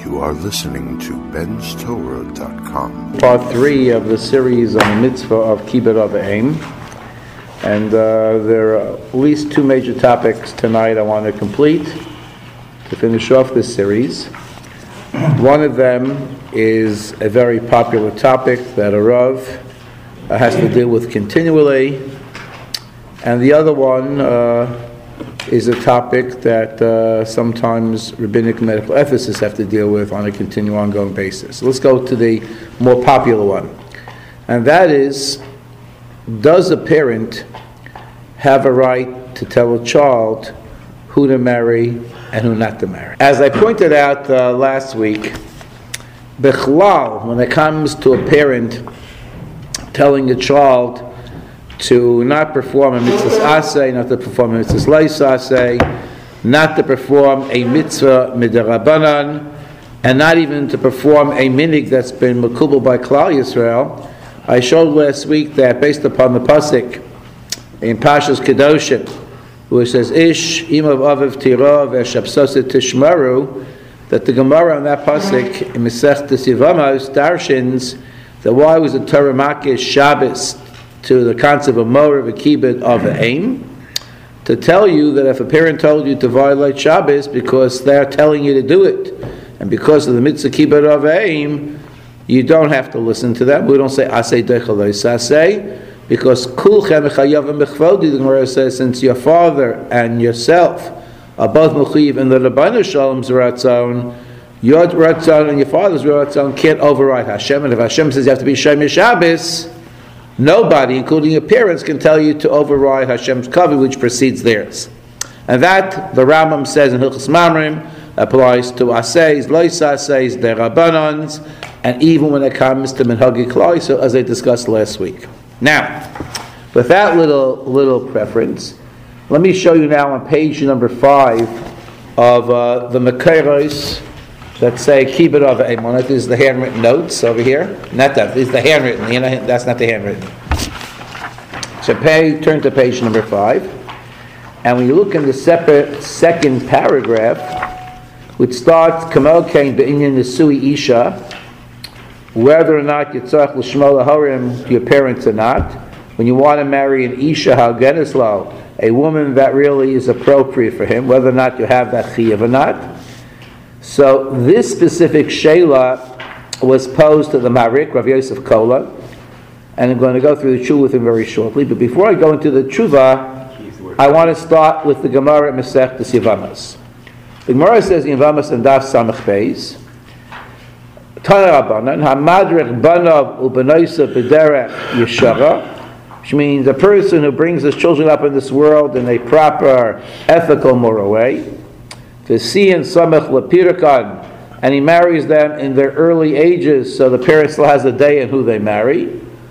You are listening to benstorah.com. Part 3 of the series on the mitzvah of Kibbud Av V'Em. And there are at least two major topics tonight I want to complete to finish off this series. One of them is a very popular topic that a Rav has to deal with continually. And the other one is a topic that sometimes rabbinic medical ethicists have to deal with on a continual, ongoing basis. So let's go to the more popular one. And that is, does a parent have a right to tell a child who to marry and who not to marry? As I pointed out last week, Bichlal, when it comes to a parent telling a child to not perform a mitzvah aseh, not to perform a mitzvah leis aseh, not to perform a mitzvah midarabanan, and not even to perform a minig that's been makubal by Klal Yisrael. I showed last week that based upon the pasuk in Pashas Kedoshim, which says Ish imav aviv tira ve'shapsoset tishmaru, that the Gemara on that pasuk in Masechtas Yevamos darshins that why was the Torah makish Shabbos to the concept of Morav a Kibbud Av V'Em, to tell you that if a parent told you to violate Shabbos because they're telling you to do it, and because of the mitzvah Kibbud Av V'Em, you don't have to listen to them. We don't say Aseh Deichel Leis Aseh, because Kulchem Echayavim Bechvodi, the Gemara says, since your father and yourself are both Mechuyev in the Rabbeinu Shalom's Ratzon, your Ratzon and your father's Ratzon can't override Hashem, and if Hashem says you have to be Shomer Shabbos, nobody, including your parents, can tell you to override Hashem's covenant, which precedes theirs. And that, the Rambam says in Hilchos Mamrim, applies to Aseis, Lois Aseis, Derabanans, and even when it comes to Minhagi Klal Yisrael, as I discussed last week. Now, with that little preference, let me show you now on page number 5 of the Mekeiros that say Kibbud Av V'Em. This is the handwritten notes over here. Not that. This is the handwritten. That's not the handwritten. So turn to page number 5. And when you look in the separate second paragraph, which starts, Kamel Kain Be'inyan Nesui Isha, whether or not you tzarech l'shmo lahorim to your parents or not, when you want to marry an Isha Halgenislo, a woman that really is appropriate for him, whether or not you have that chiyuv or not. So this specific Sheila was posed to the Marik, Rav Yosef Kola, and I'm going to go through the tshuva with him very shortly. But before I go into the tshuva, I want to start with the Gemara at Masechtas Yevamos. The Gemara says in Yevamos and Daf Samach Beis, Tana Rabbanan, Hamadrech Banav Ubenoisa B'derech Yeshara, which means a person who brings his children up in this world in a proper, ethical, moral way, and he marries them in their early ages, so the parent still has a day in who they marry.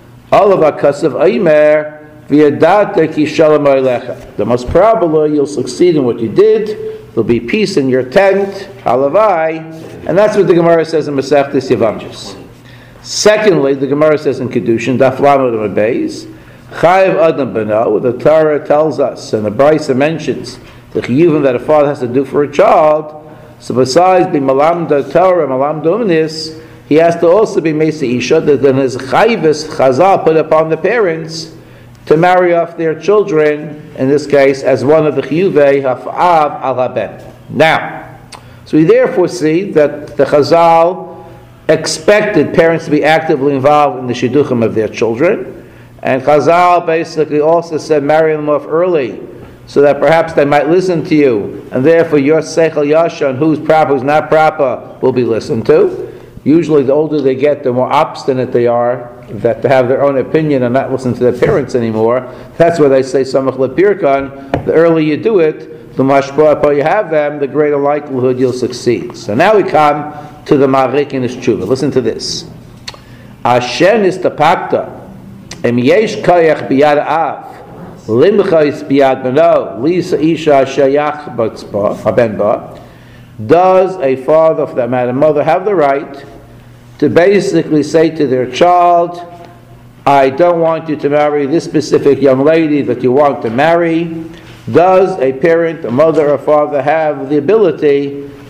The most probably you'll succeed in what you did. There'll be peace in your tent, and that's what the Gemara says in Masechtas Yevamos. Secondly, the Gemara says in Kedushin, Daf Lamed Amud Beis, Chayav Adam Beno, the Torah tells us, and the Brisa mentions the chiyuvim that a father has to do for a child. So besides being malamda Torah, malamda umanis, he has to also be mesa isha, that then his chayvis chazal put upon the parents to marry off their children, in this case as one of the chiyuvei haf'av al haben. Now, so we therefore see that the chazal expected parents to be actively involved in the shidduchim of their children, and chazal basically also said marry them off early, so that perhaps they might listen to you, and therefore your seichel yashan, who's proper, who's not proper, will be listened to. Usually the older they get, the more obstinate they are, that to have their own opinion and not listen to their parents anymore. That's where they say samach lepirkan, the earlier you do it, the mashpah you have them, the greater likelihood you'll succeed. So now we come to the Marik in his tshuva. Listen to this. Ashen is tapakta, em yesh kayach biyad av, Limchais biyad beno, Lisa Isha Shayach Benba. Does a father, for that matter, mother, have the right to basically say to their child, I don't want you to marry this specific young lady that you want to marry? Does a parent, a mother or father have the ability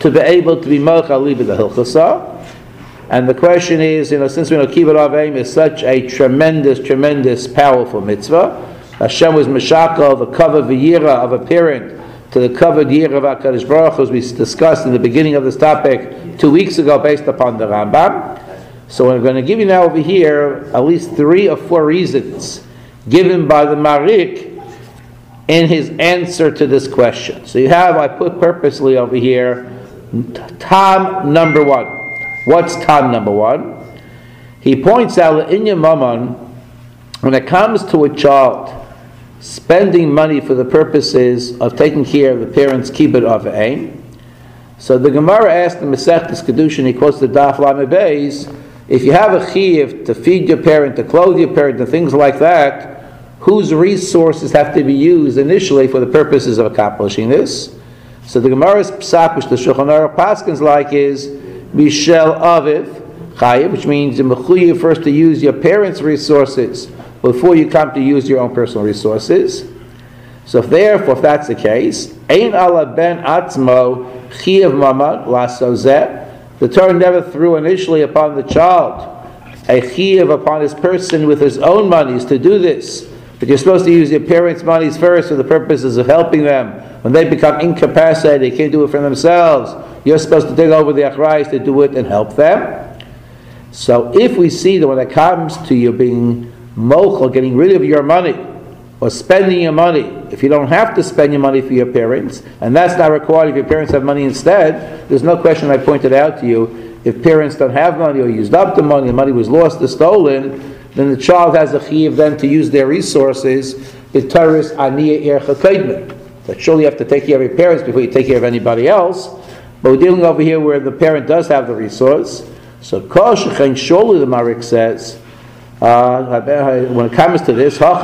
to be able to be Malcha Liba the Hilchasa. And the question is, since we know Kibbut Aveim is such a tremendous, powerful mitzvah, Hashem was Meshakal, the cover v'yira of a parent, to the covered yira of HaKadosh Baruch Hu, as we discussed in the beginning of this topic 2 weeks ago, based upon the Rambam. So we're going to give you now over here at least 3 or 4 reasons given by the Marik in his answer to this question. So I put purposely over here, Tam number 1. What's Tam number 1? He points out that in Mammon, when it comes to a child spending money for the purposes of taking care of the parents' kibbut avim, so the Gemara asked in Masechtas Kedushin, he quotes the Daf Lamed Beis, if you have a chiyuv to feed your parent, to clothe your parent, and things like that, whose resources have to be used initially for the purposes of accomplishing this? So the Gemara's psak, which the Shulchan Aruch paskins like, is Mishel Aviv Chayiv, which means you're mechuyev first to use your parents' resources before you come to use your own personal resources. So therefore, if that's the case, Ein ala ben atzmo chiyav mamad lasozeh, the Torah never threw initially upon the child a chiyav upon his person with his own monies to do this. But you're supposed to use your parents' monies first for the purposes of helping them. When they become incapacitated, they can't do it for themselves, you're supposed to take over the achrayos to do it and help them. So if we see that when it comes to you being mochel, getting rid of your money, or spending your money, if you don't have to spend your money for your parents, and that's not required if your parents have money instead, there's no question I pointed out to you, if parents don't have money or used up the money was lost or stolen, then the child has a chiyuv then to use their resources, b'taris aniyah ercha kaidmen. That surely you have to take care of your parents before you take care of anybody else, but we're dealing over here where the parent does have the resource. So kol shechen surely the Marik says, when it comes to this, when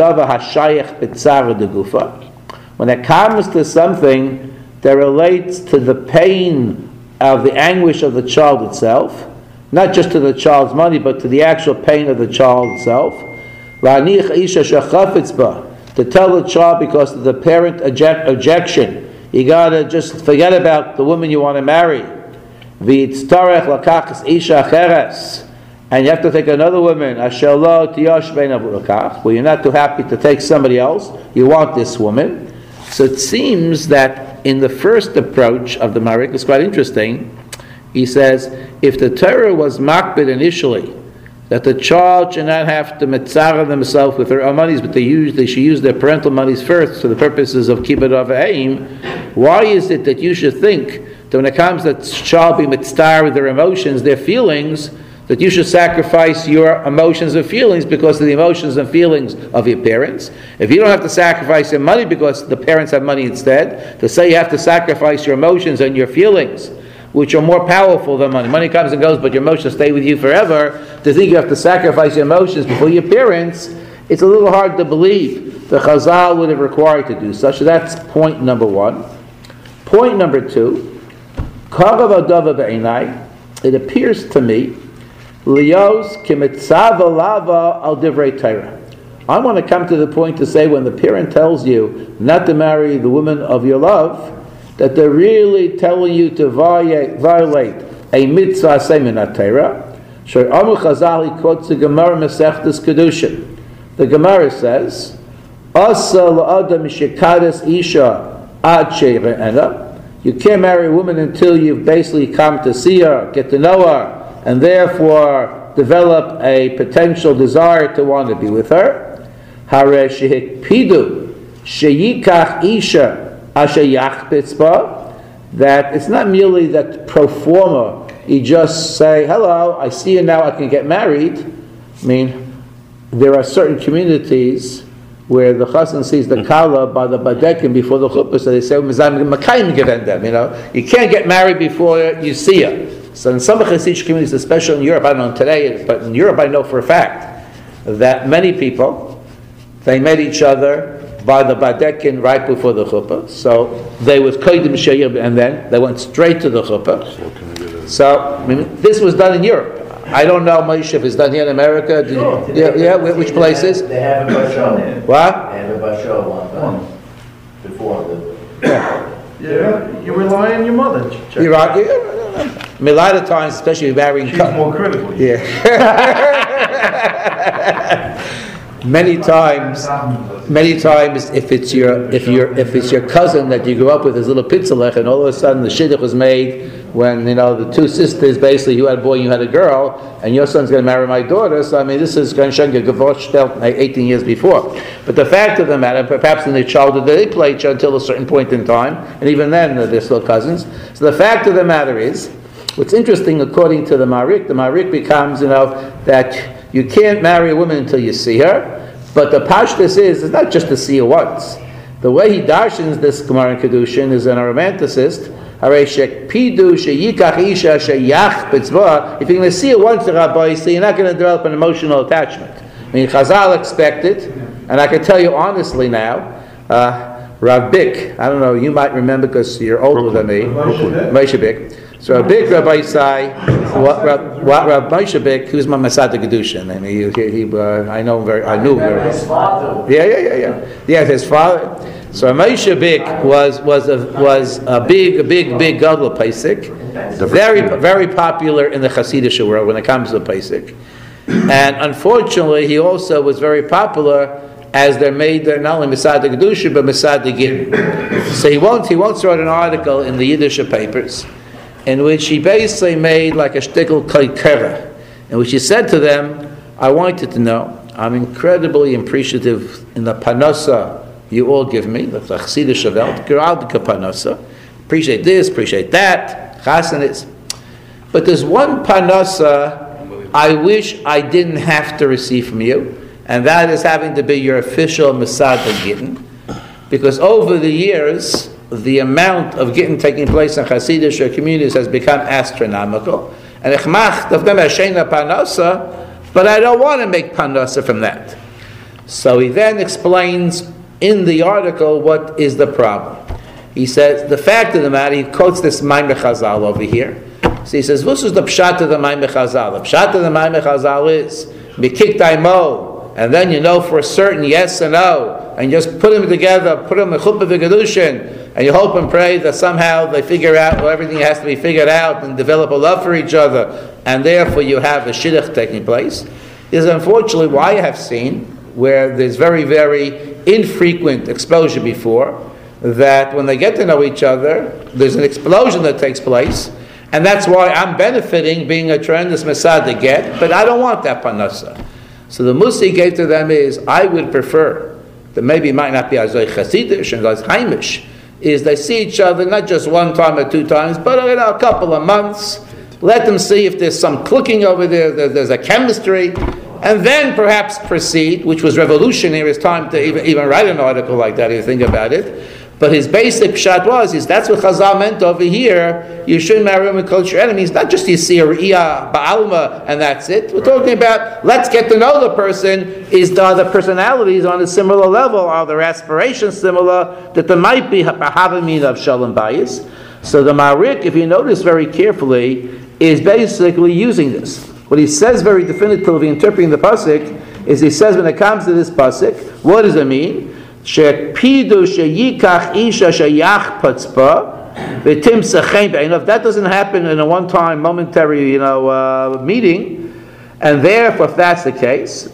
it comes to something that relates to the pain of the anguish of the child itself, not just to the child's money, but to the actual pain of the child itself, to tell the child because of the parent objection, you gotta just forget about the woman you want to marry, and you have to take another woman, where you're not too happy to take somebody else, you want this woman. So it seems that in the first approach of the Marik, it's quite interesting. He says, if the Torah was makbid initially, that the child should not have to metzara themselves with their own monies, but they should use their parental monies first for the purposes of kibbut avim, why is it that you should think that when it comes to the child being mitzvah with their emotions, their feelings, that you should sacrifice your emotions and feelings because of the emotions and feelings of your parents? If you don't have to sacrifice your money because the parents have money instead, to say you have to sacrifice your emotions and your feelings, which are more powerful than money. Money comes and goes, but your emotions stay with you forever. To think you have to sacrifice your emotions before your parents, it's a little hard to believe the Chazal would have required to do such. So that's point number 1. Point number 2, it appears to me, Lios kimitzav lava al divrei Torah. I want to come to the point to say when the parent tells you not to marry the woman of your love, that they're really telling you to violate a mitzvah seminat Torah. Shor Amu Chazal, he quotes the Gemara Masechtas Kedushin. The Gemara says, Asa la'adam shekadas isha ad she're'ena. You can't marry a woman until you've basically come to see her, get to know her, and therefore develop a potential desire to want to be with her. Hare shehikpidu sheyikach isha asher yachpitz ba, that it's not merely that pro forma, you just say, hello, I see you now, I can get married. I mean, there are certain communities where the chassan sees the kala by the badekim before the chuppah, so they say, you can't get married before you see her. So in some Hasidic communities, especially in Europe, I don't know today, but in Europe I know for a fact that many people, they met each other by the badekin right before the chuppah. So they was koidim sheyir, and then they went straight to the chuppah. So I mean, this was done in Europe. I don't know, Moshe, if it's done here in America. Which places? They have a bashal. What? They have a bashal one time before the. Yeah, you rely on your mother. You're right. I mean, a lot of times, especially marrying. She's more critical. Yeah. Many times, if it's your cousin that you grew up with as little pitzalech, and all of a sudden the shidduch was made when the two sisters, basically you had a boy and you had a girl, and your son's going to marry my daughter. So I mean, this is going to get gevosht 18 years before. But the fact of the matter, perhaps in their childhood they played each other until a certain point in time, and even then they're still cousins. So the fact of the matter is, what's interesting, according to the Marik becomes that you can't marry a woman until you see her. But the pashtus is, it's not just to see her once. The way he darshans this Gemara in Kedushin is a romanticist. If you're going to see her once, Rabbi, so you're not going to develop an emotional attachment. I mean, Chazal expected, and I can tell you honestly now, Rav Bick, I don't know, you might remember because you're older than me, Moshe Bick. So Rav Bick, Rabbi Isai, Rav Moshe Bick, he was my Masad Kedushin. I mean, I know him very, I knew him very well. His father. Yeah, his father. So Moshe Bick was a big Gadol Pesach, very popular in the Hasidic world when it comes to Pesach, and unfortunately he also was very popular as they're not only Masad Kedushin but Masad Gittin. So he once wrote an article in the Yiddish papers, in which he basically made like a shtickle kaikera, in which he said to them, I want you to know, I'm incredibly appreciative in the panasa you all give me, the chassidus welt, geraldige panasa, appreciate this, appreciate that, chasanis. But there's one panasa I wish I didn't have to receive from you, and that is having to be your official Masad Gittin, because over the years, the amount of Gittin taking place in Hasidic communities has become astronomical. And Echmacht of them Hashena Panasa, but I don't want to make Panasa from that. So he then explains in the article what is the problem. He says, the fact of the matter, he quotes this Maimon Chazal over here. So he says, this is the Pshat of the Maimon Chazal. The Pshat of the Maimon Chazal is, Mikik Daimo, and then you know for certain yes and no, and just put them together, put them in Chuppah V'Kedushin, and you hope and pray that somehow they figure out, everything has to be figured out and develop a love for each other, and therefore you have a shidduch taking place. Is unfortunately why I have seen, where there's very, very infrequent exposure before, that when they get to know each other, there's an explosion that takes place, and that's why I'm benefiting being a tremendous Masad to get, but I don't want that panasa. So the musa he gave to them is, I would prefer, that maybe it might not be Azoy Chasidish and as Haimish, is they see each other not just one time or two times, but a couple of months. Let them see if there's some clicking over there, there's a chemistry, and then perhaps proceed, which was revolutionary. It's time to even write an article like that if you think about it. But his basic pshat is that's what Chazal meant over here. You shouldn't marry women because your enemies. Not just you see a Re'iyah Ba'alma and that's it. We're talking about let's get to know the person. Are the personalities on a similar level? Are their aspirations similar? That there might be a Havamina of Shalom Bayis. So the Marik, if you notice very carefully, is basically using this. What he says very definitively, interpreting the pasuk, is he says when it comes to this pasuk, what does it mean? Shepidu sheyikach isha sheyach patzpa v'tim sechein. If that doesn't happen in a one-time, momentary, meeting, and therefore, if that's the case,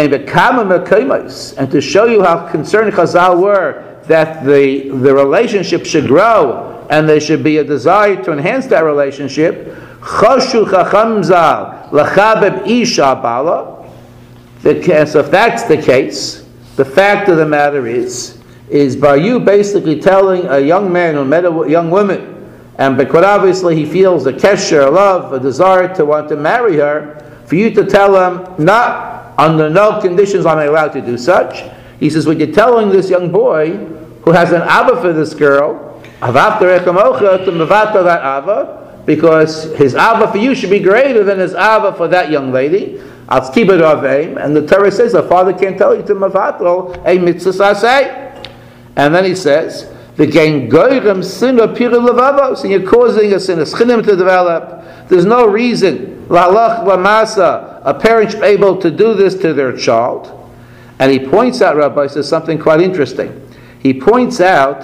and to show you how concerned Chazal were that the relationship should grow and there should be a desire to enhance that relationship. Choshu chacham zal lachabeb isha bala. So if that's the case, the fact of the matter is by you basically telling a young man who met a young woman, and because obviously he feels a kesher, a love, a desire to want to marry her, for you to tell him, not under no conditions am I allowed to do such. He says, what you're telling this young boy who has an ava for this girl, avafta to mevata that ava, because his ava for you should be greater than his ava for that young lady. I'll keep it aveim, and the Torah says the father can't tell you to mavatol a mitzvah say. And then he says, the gain goyrem sinna pira levavos, and you're causing a sin, a schinim to develop. There's no reason, lalach lamasa, a parent should be able to do this to their child. And he points out, Rabbi says something quite interesting. He points out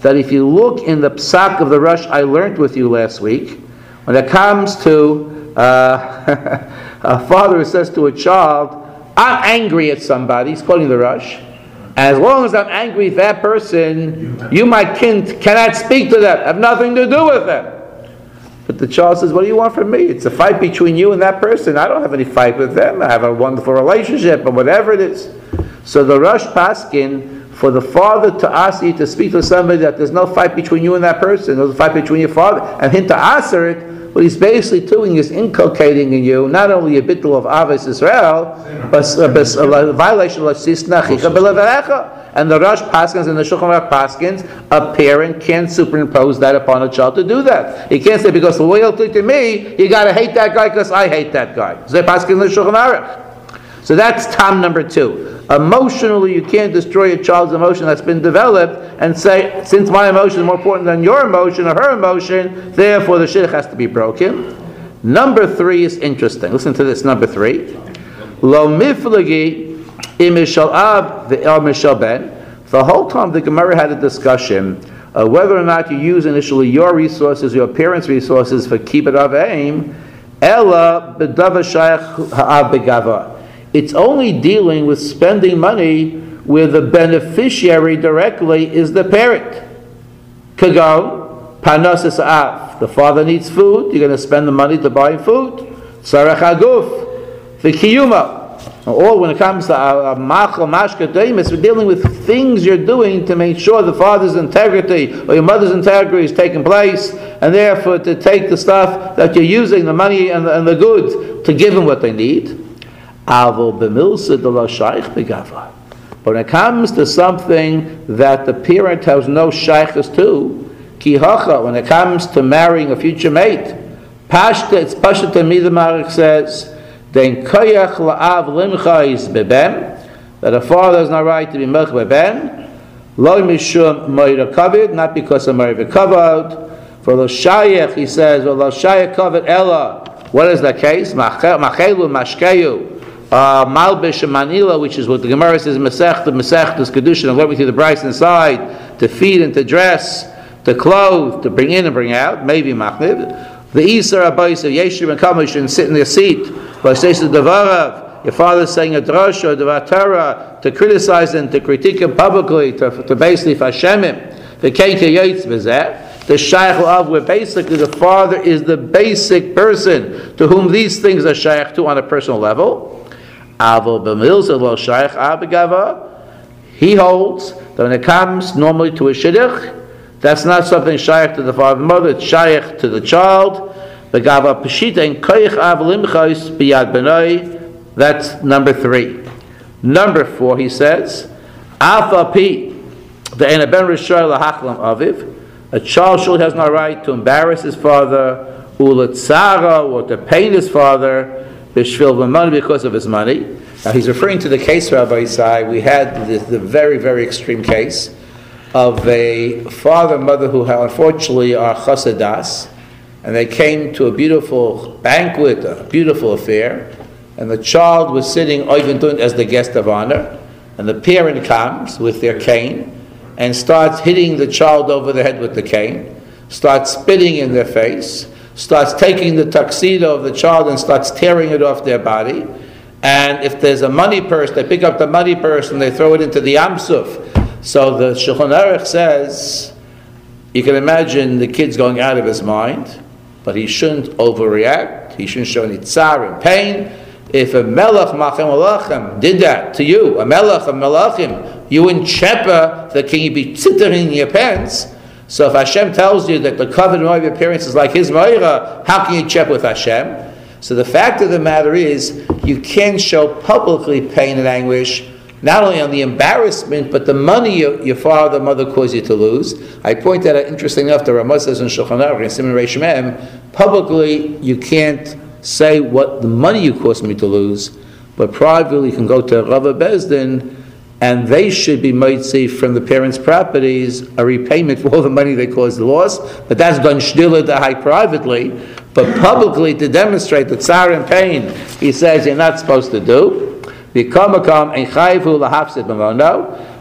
that if you look in the psak of the Rush I learned with you last week, when it comes to a father who says to a child, I'm angry at somebody, he's quoting the Rush, as long as I'm angry with that person, you, my kin, cannot speak to them, have nothing to do with them. But the child says, what do you want from me? It's a fight between you and that person. I don't have any fight with them. I have a wonderful relationship, or whatever it is. So the Rush Paskin, for the father to ask you to speak to somebody that there's no fight between you and that person, there's a fight between your father, and him to answer it, what he's basically doing is inculcating in you not only a bittul of Avos Israel, but a violation of Sisna Chicha B'Levarecha. And the Rosh Paskins and the Shulchan Aruch Paskins, a parent can't superimpose that upon a child to do that. He can't say, because of loyalty to me, you got to hate that guy because I hate that guy. So Paskin in the Shulchan Aruch. So that's Tom number 2. Emotionally, you can't destroy a child's emotion that's been developed and say, since my emotion is more important than your emotion or her emotion, therefore the shidduch has to be broken. Number 3 is interesting. Listen to this, number 3. Lo miflagi imishal ab ve'el mishal ben. The whole time the Gemara had a discussion of whether or not you use initially your resources, your parents' resources for kibbud av v'eim, ela b'davar shayach ha'av begava. It's only dealing with spending money where the beneficiary directly is the parent. Kagon, panosas av. The father needs food, you're going to spend the money to buy food. Sarach haguf, the kiyuma. Or when it comes to machal mashka deimis, we're dealing with things you're doing to make sure the father's integrity or your mother's integrity is taking place, and therefore to take the stuff that you're using, the money and the goods, to give them what they need. But when it comes to something that the parent has no shaykhs to, kihacha, when it comes to marrying a future mate, pashta, it's pashta Talmid Amarich says, den koyach la'av limchais beben, that a father has no right to be milch beben, lo mishum moira kavod, not because of moira kavod. For the shayach, he says, well, lo shayach kavod ella. What is the case? Machelu mashkeyu. Malbish and Manila, which is what the Gemara says, Masech is Kedushin, and learn through the Bryce inside, to feed and to dress, to clothe, to bring in and bring out, maybe Machniv. The Isar Abayis of Yeshua and Kamish and sit in their seat, but says to Devarav, your father's saying a drush or Devar Torah, to criticize him, to critique him publicly, to basically Hashem him. The Keita Yaitz Vizeh, the Shaykh of, where basically the father is the basic person to whom these things are shaykh to on a personal level. He holds that when it comes normally to a shidduch, that's not something shaykh to the father and mother, it's shaykh to the child. That's number 3. Number 4, he says, a child surely has no right to embarrass his father, or to pain his father, because of his money. Now he's referring to the case, Rabbi Isai. We had the very, very extreme case of a father and mother who unfortunately are chasadas, and they came to a beautiful banquet, a beautiful affair, and the child was sitting as the guest of honor, and the parent comes with their cane and starts hitting the child over the head with the cane, starts spitting in their face, starts taking the tuxedo of the child and starts tearing it off their body. And if there's a money purse, they pick up the money purse and they throw it into the Yamsuf. So the Shulchan Aruch says, you can imagine the kid's going out of his mind, but he shouldn't overreact. He shouldn't show any tsar and pain. If a melech machem malachim did that to you, a melech of malachim, you in chepa that can you be tzitterin in your pants. So if Hashem tells you that the covenant of your parents is like his ma'ira, how can you check with Hashem? So the fact of the matter is, you can show publicly pain and anguish, not only on the embarrassment, but the money your father, mother caused you to lose. I point out, interesting enough, the Ramah says in Shulchan Aruch, in Siman Reish Mem, publicly you can't say what the money you caused me to lose, but privately you can go to Rava Bezdin, and they should be mitzi from the parents' properties a repayment for all the money they caused the loss. But that's done shdila dahai privately. But publicly, to demonstrate the tsar and pain, he says you're not supposed to do.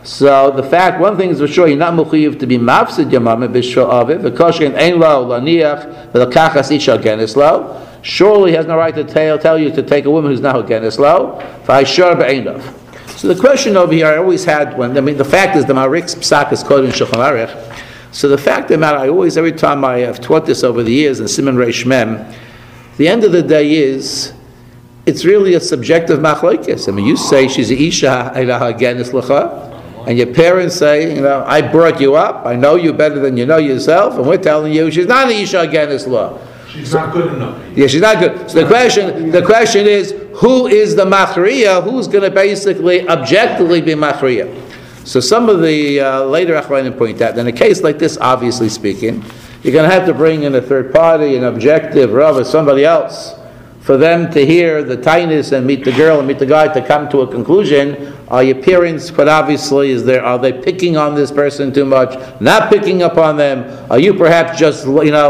So the fact, one thing is for sure, you're not mechuyev to be mafsid your mama b'shul aviv. V'koshen ein lo laniach v'lakachas isha genis lo. Surely he has no right to tell you to take a woman who's not genis lo. V'ayshar be'einav. So the question over here I always had the fact is the Marik's psak is quoted in Shulchan Aruch. So the fact of the matter, every time I have taught this over the years in Siman Reish Mem, the end of the day is, it's really a subjective machlokes. I mean, you say she's a isha genis lecha, and your parents say, I brought you up, I know you better than you know yourself, and we're telling you she's not an isha genis lecha. She's not good enough. Yeah, she's not good. So the question is, who is the machriya? Who's going to basically objectively be machriya? So some of the later Achronim point out, in a case like this, obviously speaking, you're going to have to bring in a third party, an objective Rav, or somebody else, for them to hear the tinus and meet the girl and meet the guy to come to a conclusion. Are your parents, but obviously, are they picking on this person too much? Not picking up on them? Are you perhaps just,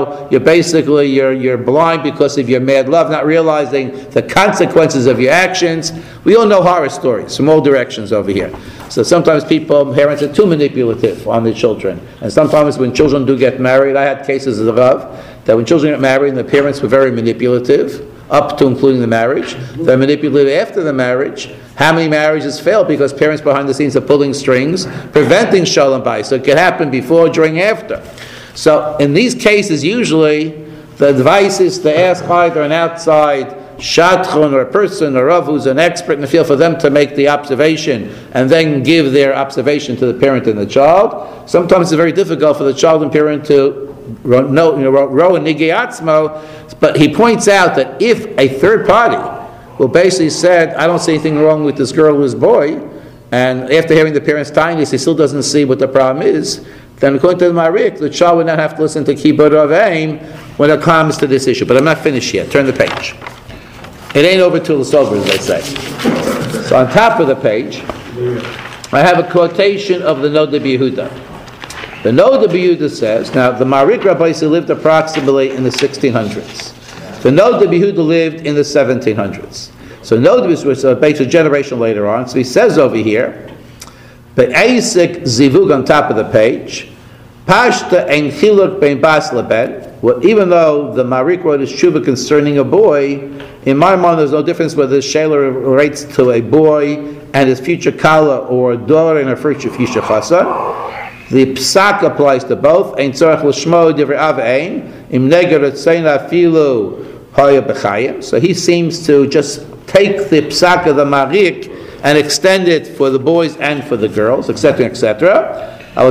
you're blind because of your mad love, not realizing the consequences of your actions? We all know horror stories from all directions over here. So sometimes parents are too manipulative on their children. And sometimes when children do get married, I had cases of that when children get married and the parents were very manipulative, up to including the marriage. They're manipulative after the marriage. How many marriages fail because parents behind the scenes are pulling strings, preventing shalom bayis? So it can happen before, during, after. So in these cases, usually the advice is to ask either an outside shadchan or a person or Rav who's an expert in the field for them to make the observation and then give their observation to the parent and the child. Sometimes it's very difficult for the child and parent to row a nigei atzmo, but he points out that if a third party will basically said, I don't see anything wrong with this girl or this boy, and after hearing the parents' tidings, he still doesn't see what the problem is, then according to the Marik, the child would not have to listen to Kibbud of Aim when it comes to this issue. But I'm not finished yet. Turn the page. It ain't over till it's over, as they say. So on top of the page, I have a quotation of the Noda B'Yehuda. The Noda B'Yehuda says, now the Marik Rabbeisi lived approximately in the 1600s. The Noda B'Yehuda lived in the 1700s. So Noda was a basic generation later on. So he says over here, Be'asik zivug on top of the page, Pashta ein chiluk bein bas leben. Well, even though the Marik wrote his tshuva concerning a boy, in my mind there's no difference whether the Shaila relates to a boy and his future kala or a daughter and her future chasa. The psak applies to both. Ein tzorach l'shmo divrei av ein im neger etzeina afilu haya b'chayim. So he seems to just take the psak of the Marik and extend it for the boys and for the girls, etc., etc.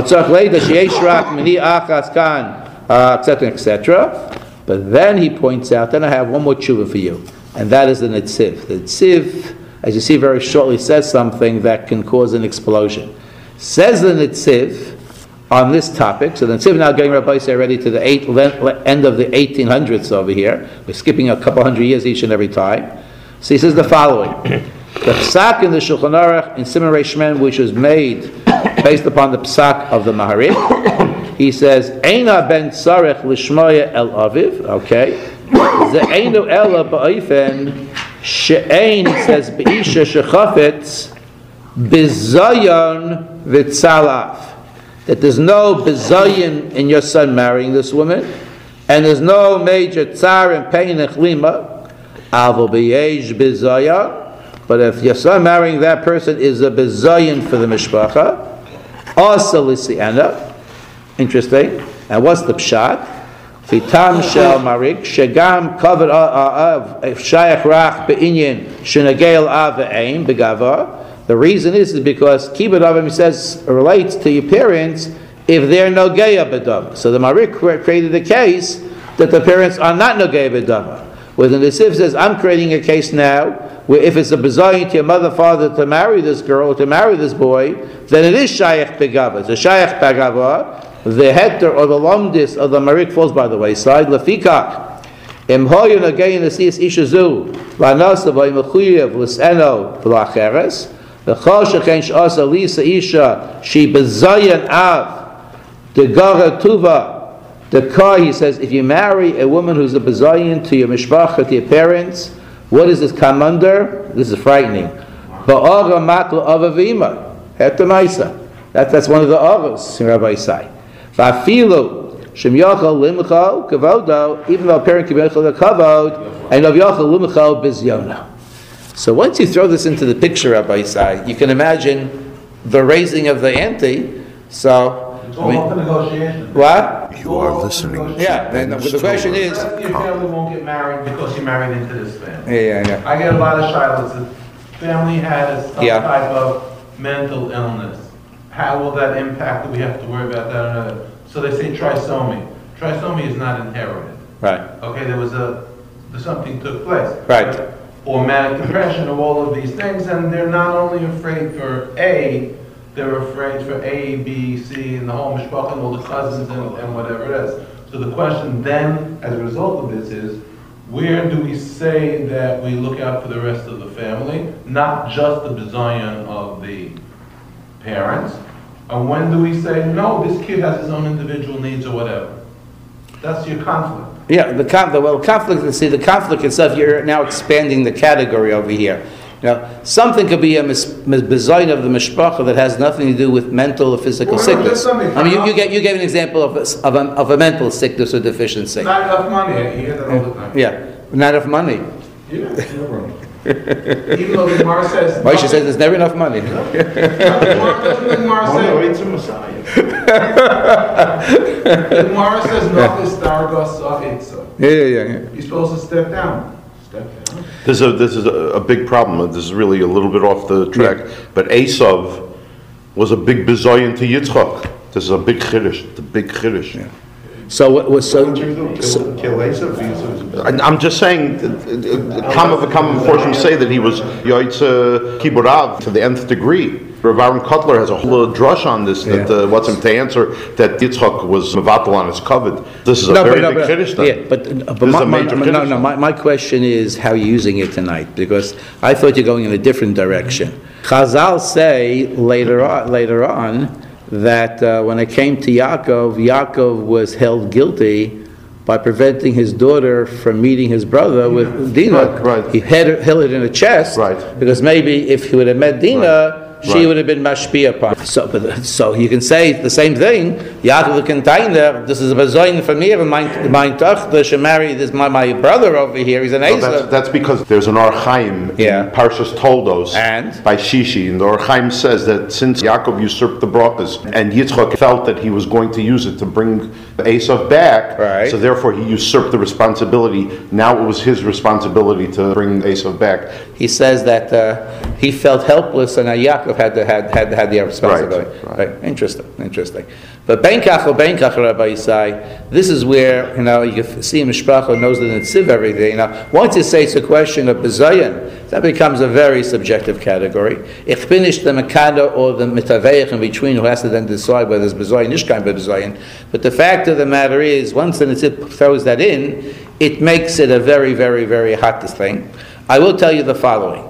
Etc., etc. But then he points out, then I have one more tshuva for you, and that is the Netziv. The Netziv, as you see very shortly, says something that can cause an explosion. Says the Netziv on this topic, so the Netziv now getting Rabbi say already to the end of the 1800s over here. We're skipping a couple hundred years each and every time. So he says the following. The psak in the Shulchan Aruch in Siman Reish Mem, which was made based upon the psak of the Maharik, he says, Eina ben tzarech lishmoya el aviv, okay, ze einu ela ba'ofen, she'ein, it says, be'isha shechafetz, bizayon v'tzalav, that there's no bizayon in your son marrying this woman, and there's no major tzar and pain and chlima, avo b'yesh bizayon. But if your son marrying that person is a bezayin for the mishpacha, also lisi'ana, interesting. And what's the pshat? Fitam shel marik shegam covered av shayach rach be'inyin shenagel av ve'ein begava. The reason is because kibbud avim says relates to your parents if they're nogeya bedava. So the marik created a case that the parents are not nogeya bedava. Where the Nesif says, I'm creating a case now where if it's a bezayin to your mother, father to marry this girl or to marry this boy, then it is shayach begava. It's a shayach begava. The heter or the lomdis of the marik falls by the wayside. Lefikach im hoyu nageyin nesis ishazu la'nasa v'yimechuyev l'seno v'lacheres v'chol shechen she'asa lisa isha she bezayin av the gara tuva. The car, he says, if you marry a woman who's a bezayin to your mishpacha, to your parents, what does this come under? This is frightening. Ba'ara matla avavima, hetamaisa. That's one of the others, Rabbi Isai. Va'afilu shem yochel limcho kavodo, even though a parent can be yochel kavod, and of yochel limcho bizyona. So once you throw this into the picture, Rabbi Isai, you can imagine the raising of the ante. So, It's all up to negotiation. what? You are listening to Yeah, then the question is. Your family won't get married because you married into this family. Yeah. I get a lot of shilas. The family has some Yeah. type of mental illness. How will that impact? Do we have to worry about that or not? So they say trisomy. Trisomy is not inherited. Right. Okay, something took place. Right. Or manic depression, or all of these things, and they're not only afraid for A, they're afraid for A, B, C, and the whole mishpach and all the cousins and whatever it is. So the question then, as a result of this, is where do we say that we look out for the rest of the family, not just the bizayon of the parents, and when do we say, no, this kid has his own individual needs or whatever? That's your conflict. Yeah, the conflict itself, you're now expanding the category over here. Something could be a bizayon of the mishpacha that has nothing to do with mental or physical sickness. I mean, you gave an example of a mental sickness or deficiency. Not enough money, I hear that all the time. Yeah, not enough money. Yeah. Even though the Gemara says... Moshe says there's never enough money. Doesn't the Gemara say... It's a Messiah. The Gemara says, "Nochis dargos achitza." Yeah. You're supposed to step down. Step down. This is a big problem. This is really a little bit off the track. Yeah. But Esav was a big bizayon to Yitzchak. This is a big chiddush. The big chiddush. Yeah. So what was I'm just saying, common portions say that he was Yaitza Kiburav to the nth degree. Rav Aaron Kotler has a whole drush on this, that what's him to answer, that Yitzchak was mevatel on his covet. This is a very big chiddush then. Yeah, but my question is how you're using it tonight, because I thought you're going in a different direction. Chazal say later on that when it came to Yaakov was held guilty by preventing his daughter from meeting his brother with Dinah. Right. He held it in a chest, right, because maybe if he would have met Dinah, she would have been mashpia upon. So you can say the same thing. Yaakov the container. This is a bazoin for me. And my tochter should marry this my brother over here. He's an Esav. That's because there's an Or Chaim in Parshas Toldos and by Shishi, and the Or Chaim says that since Yaakov usurped the brachas and Yitzchak felt that he was going to use it to bring Esav back, so therefore he usurped the responsibility. Now it was his responsibility to bring Esav back. He says that he felt helpless, and Yaakov had the responsibility. Right. Interesting. But Benkach Rabbi Yisai, this is where you see Mishpacha knows the Netziv everything. Once you say it's a question of Bezayin, that becomes a very subjective category. Ich finish the Mekada or the Mitaveich in between, who has to then decide whether it's Bezayin, Nishkaim Bezayin. But the fact of the matter is, once the Netziv throws that in, it makes it a very, very, very hot thing. I will tell you the following,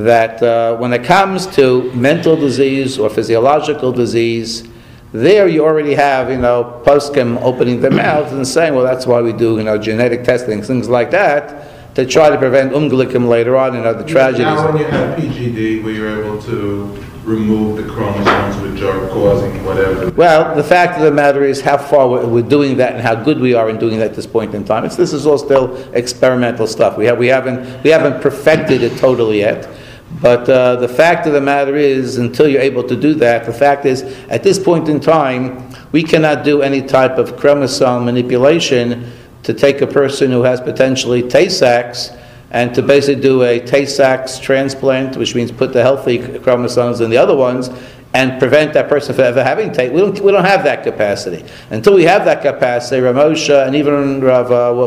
that when it comes to mental disease or physiological disease, there you already have, poskim opening their mouths and saying, well, that's why we do, genetic testing, things like that, to try to prevent umglikim later on, the tragedies. Now when you have PGD, where you're able to remove the chromosomes which are causing whatever. Well, the fact of the matter is how far we're doing that and how good we are in doing that at this point in time. This is all still experimental stuff. We haven't perfected it totally yet. But the fact of the matter is, until you're able to do that, the fact is, at this point in time, we cannot do any type of chromosome manipulation to take a person who has potentially Tay-Sachs and to basically do a Tay-Sachs transplant, which means put the healthy chromosomes in the other ones, and prevent that person from ever having Tay. We don't have that capacity. Until we have that capacity, Rav Moshe and even Rav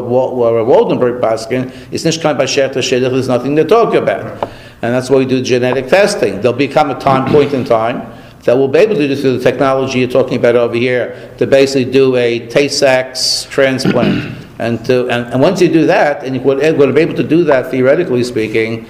Waldenberg Paskin, it's Nishkan Basher Tashedich, there's nothing to talk about. And that's why we do genetic testing. There'll become a point in time that we'll be able to do through the technology you're talking about over here, to basically do a Tay-Sachs transplant. And once you do that, and you're going to be able to do that, theoretically speaking,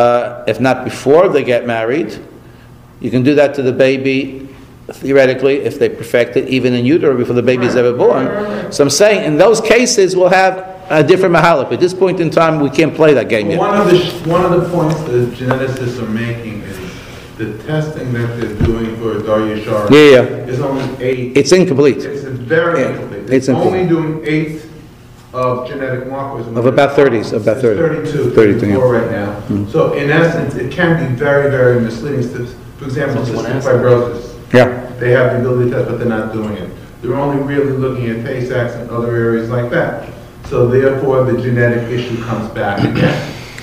if not before they get married, you can do that to the baby, theoretically, if they perfect it, even in utero before the baby is ever born. So I'm saying, in those cases, we'll have a different mahalik. At this point in time, we can't play that game yet. One of the points the geneticists are making is the testing that they're doing for Darya Shar Yeah. is only 8. It's incomplete. It's very Yeah, incomplete. it's only doing 8 of genetic markers. Of about 30, about 30. 32, 32, 34 right now. So in essence, it can be very, very misleading. For example, cystic fibrosis. Yeah. They have the ability to test, but they're not doing it. They're only really looking at Tay-Sachs and other areas like that. So therefore, the genetic issue comes back again.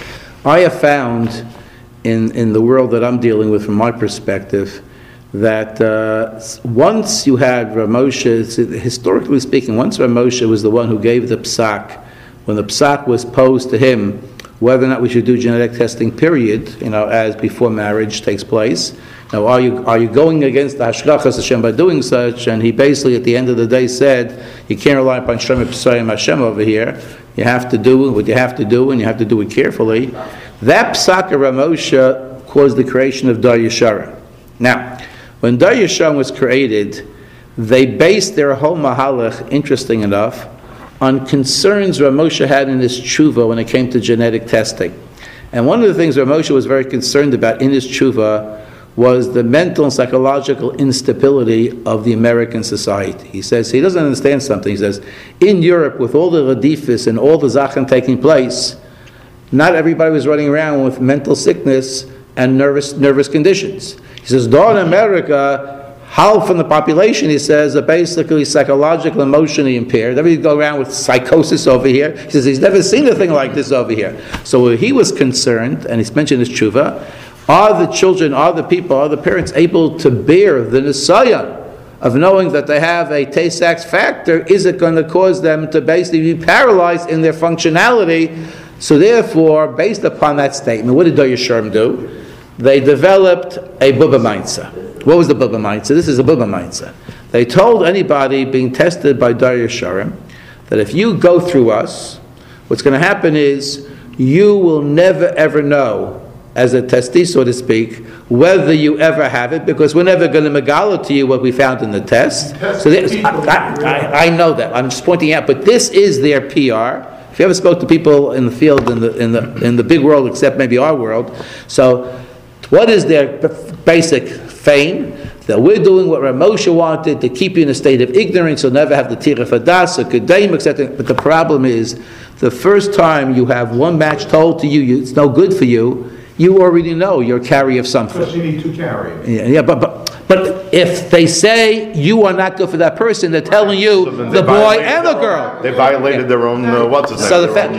I have found in the world that I'm dealing with, from my perspective, that once you had Rav Moshe, historically speaking, once Rav Moshe was the one who gave the psak, when the psak was posed to him, whether or not we should do genetic testing, period, as before marriage takes place. Now, are you going against the Hashgachas Hashem by doing such? And he basically, at the end of the day, said, you can't rely upon Shem P'sayim Hashem over here. You have to do what you have to do, and you have to do it carefully. That psak of Rav Moshe caused the creation of Dar Yeshara. Now, when Dar Yeshara was created, they based their whole mahalach, interesting enough, on concerns Rav Moshe had in his tshuva when it came to genetic testing. And one of the things Rav Moshe was very concerned about in his tshuva was the mental and psychological instability of the American society. He says he doesn't understand something. He says, in Europe, with all the radifis and all the zachan taking place, not everybody was running around with mental sickness and nervous conditions. He says, though in America, half from the population, he says, are basically psychological, emotionally impaired. Everybody go around with psychosis over here. He says he's never seen a thing like this over here. So he was concerned, and he's mentioned his tshuva, are the children, are the people, are the parents able to bear the nisayon of knowing that they have a Tay-Sachs factor? Is it going to cause them to basically be paralyzed in their functionality? So therefore, based upon that statement, what did Dar Yesharim do? They developed a Bubba Mainza. What was the Bubba Mainza? This is a Bubba Mainza. They told anybody being tested by Dar Yesharim that if you go through us, what's going to happen is you will never ever know, as a testee, so to speak, whether you ever have it, because we're never going to megala to you what we found in the test. So I know that. I'm just pointing out, but this is their PR. If you ever spoke to people in the field, in the big world, except maybe our world, so what is their basic fame? That we're doing what Rav Moshe wanted, to keep you in a state of ignorance, you'll never have the tirach hadas, or kedaim, etc. But the problem is, the first time you have one match told to you, it's no good for you, you already know you're a carrier of something. Because you need to carry it. Yeah, but if they say you are not good for that person, they're telling you So the boy and the girl. They violated their own, what's his name? So the fact,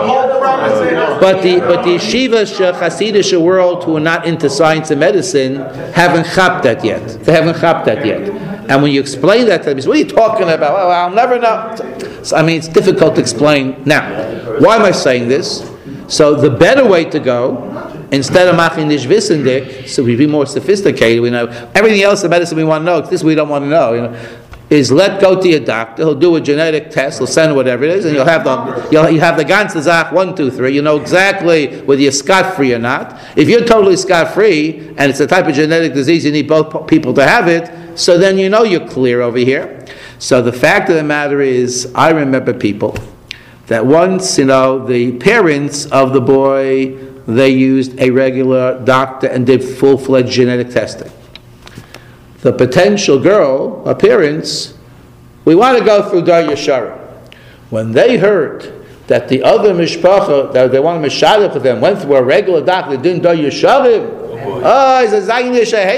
but the yeshiva Hasidic world who are not into science and medicine haven't chapped that yet. They haven't chapped that yet. And when you explain that to them, what are you talking about? Well, I'll never know. So, I mean, it's difficult to explain. Now, why am I saying this? So the better way to go, instead of machin nishvisendik, so we be more sophisticated, we know everything else in medicine we want to know, this we don't want to know, is let go to your doctor, he'll do a genetic test, he'll send whatever it is, and you'll have the ganze Zach 1, 2, 3, you know exactly whether you're scot-free or not. If you're totally scot-free, and it's a type of genetic disease, you need both people to have it, so then you know you're clear over here. So the fact of the matter is, I remember people that once, the parents of the boy, they used a regular doctor and did full-fledged genetic testing. The potential girl, her parents, we want to go through Dar Yesharim. When they heard that the other mishpacha, that they wanted to mishadach with them, went through a regular doctor, doing Dar Yesharim, he says, not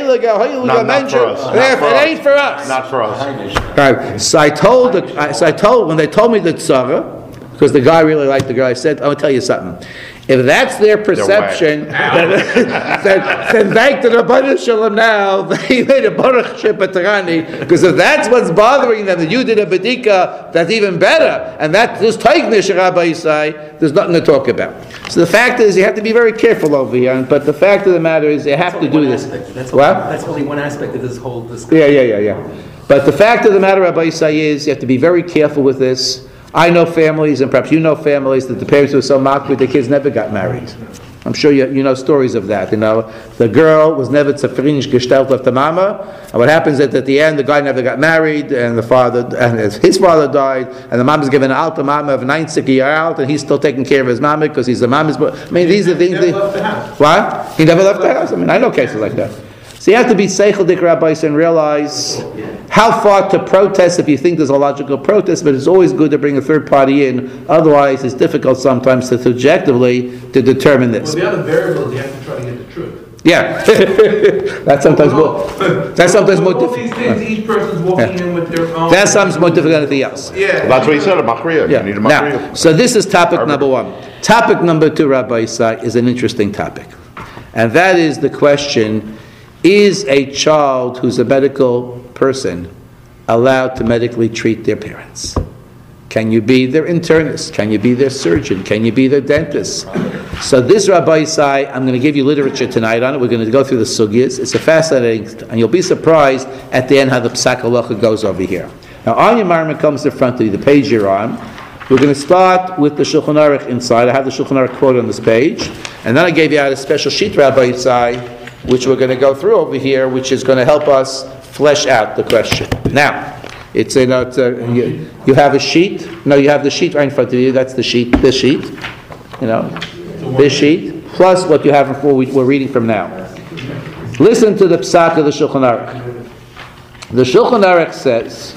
for us. It ain't for us. Not for us. Right. So I told, when they told me the tzara, because the guy really liked the girl, I said, I'm going to tell you something. If that's their perception, then thank the Rabbanah Shalom now, they made a Baruch Shepatarani, because if that's what's bothering them, that you did a Badika, that's even better, and that this Taignish Rabbi Yisai, there's nothing to talk about. So the fact is, you have to be very careful over here, but the fact of the matter is, you have to do this. That's only one aspect of this whole discussion. Yeah. But the fact of the matter, Rabbi Yisai, is you have to be very careful with this. I know families, and perhaps you know families, that the parents were so mocked with the kids never got married. I'm sure you know stories of that. The girl was never zufrieden gestellt of the mama, and what happens is that at the end the guy never got married, and his father died, and the mom is given an alta mama of 90 years old, and he's still taking care of his mama because he's the mama's. I mean, these are things. He never left the house. What? He never left the house. I mean, I know cases like that. So you have to be seichel rabbis and realize how far to protest if you think there's a logical protest, but it's always good to bring a third party in. Otherwise, it's difficult sometimes to subjectively to determine this. Well, the other variable is you have to try to get the truth. Yeah, that's sometimes more. That's sometimes more All these difficult. things, each person's walking in with their own. That's sometimes more difficult than anything else. Yeah. That's what he said, a machriya. Yeah. You need a Now, machriya. so this is topic number one. Topic number two, Rabbi Isai, is an interesting topic, and that is the question: is a child who's a medical person allowed to medically treat their parents? Can you be their internist? Can you be their surgeon? Can you be their dentist? So this Rabbi Isai, I'm going to give you literature tonight on it. We're going to go through the sugyas. It's a fascinating, and you'll be surprised at the end how the Psak Halacha goes over here. Now, on your marmot comes in front of you, the page you're on. We're going to start with the Shulchan Aruch inside. I have the Shulchan Aruch quote on this page. And then I gave you out a special sheet, Rabbi Isai, which we're going to go through over here, which is going to help us flesh out the question. Now, you have a sheet. No, you have the sheet right in front of you. That's the sheet. This sheet. This sheet. Plus what you have we're reading from now. Listen to the psak of the Shulchan Aruch. The Shulchan Aruch says,